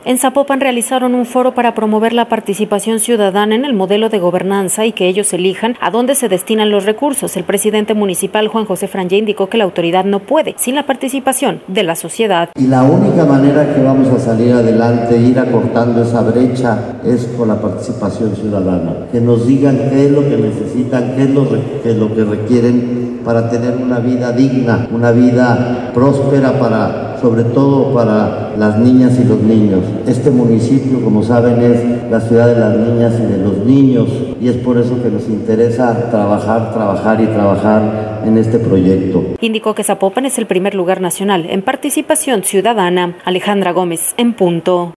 En Zapopan realizaron un foro para promover la participación ciudadana en el modelo de gobernanza y que ellos elijan a dónde se destinan los recursos. El presidente municipal, Juan José Frangé, indicó que la autoridad no puede sin la participación de la sociedad. Y la única manera que vamos a salir adelante, ir acortando esa brecha, es con la participación ciudadana. Que nos digan qué es lo que necesitan, qué es lo que requieren para tener una vida digna, una vida próspera, sobre todo para las niñas y los niños. Este municipio, como saben, es la ciudad de las niñas y de los niños, y es por eso que nos interesa trabajar en este proyecto. Indicó que Zapopan es el primer lugar nacional en participación ciudadana. Alejandra Gómez, en punto.